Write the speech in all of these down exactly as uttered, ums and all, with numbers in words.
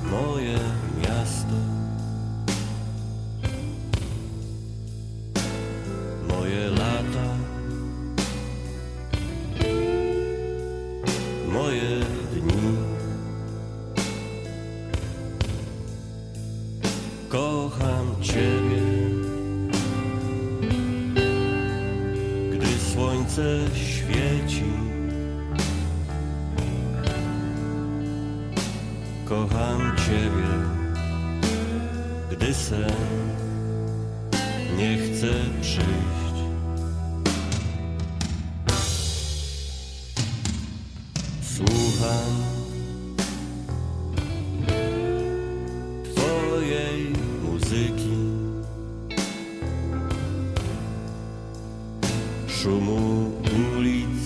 moje miasto, moje lata, moje dni. Kocham Ciebie, gdy słońce świeci. Kocham Ciebie, gdy sen nie chce przyjść. Słucham Twojej muzyki, szumu ulic,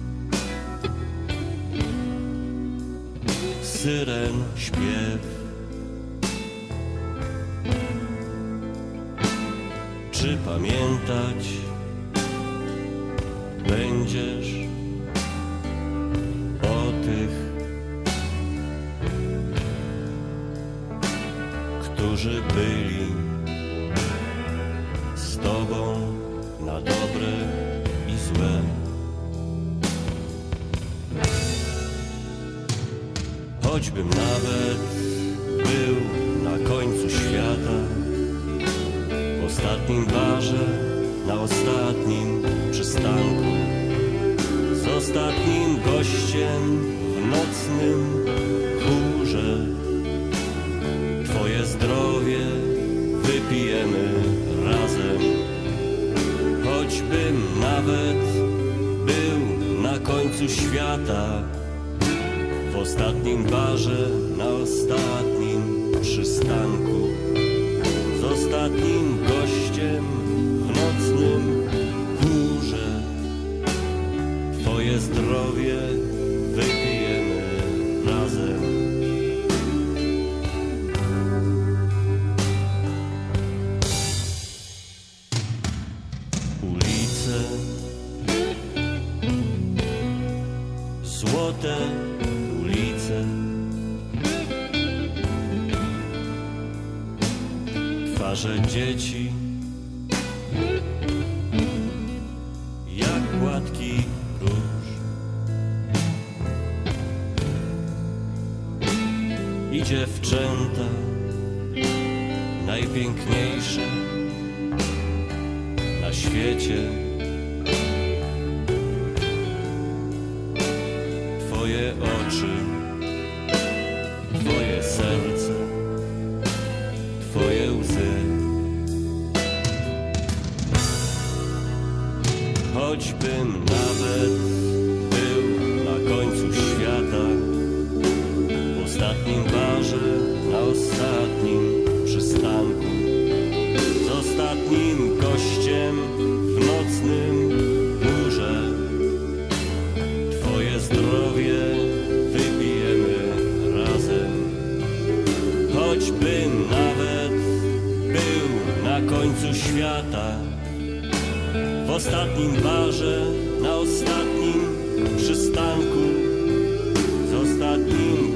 syren śpiew. Czy pamiętać będziesz o tych, którzy byli z Tobą na dobre i złe? Choćbym nawet był na końcu świata, w ostatnim barze, na ostatnim przystanku, z ostatnim gościem w nocnym chórze, Twoje zdrowie wypijemy razem. Choćbym nawet był na końcu świata, w ostatnim barze, na ostatnim przystanku, z ostatnim gościem w nocnym chórze, Twoje zdrowie wypijemy razem. Ulice, złote ulice, twarze dzieci, jak gładki róż. I dziewczęta najpiękniejsze na świecie, Twoje oczy, Twoje serce, Twoje łzy. Choćbym nawet był na końcu świata, w ostatnim barze, na ostatnim przystanku, z ostatnim gościem w nocnym chórze, Twoje zdrowie wypijemy razem. Choćbym nawet był na końcu świata, w ostatnim barze, na ostatnim przystanku, z ostatnim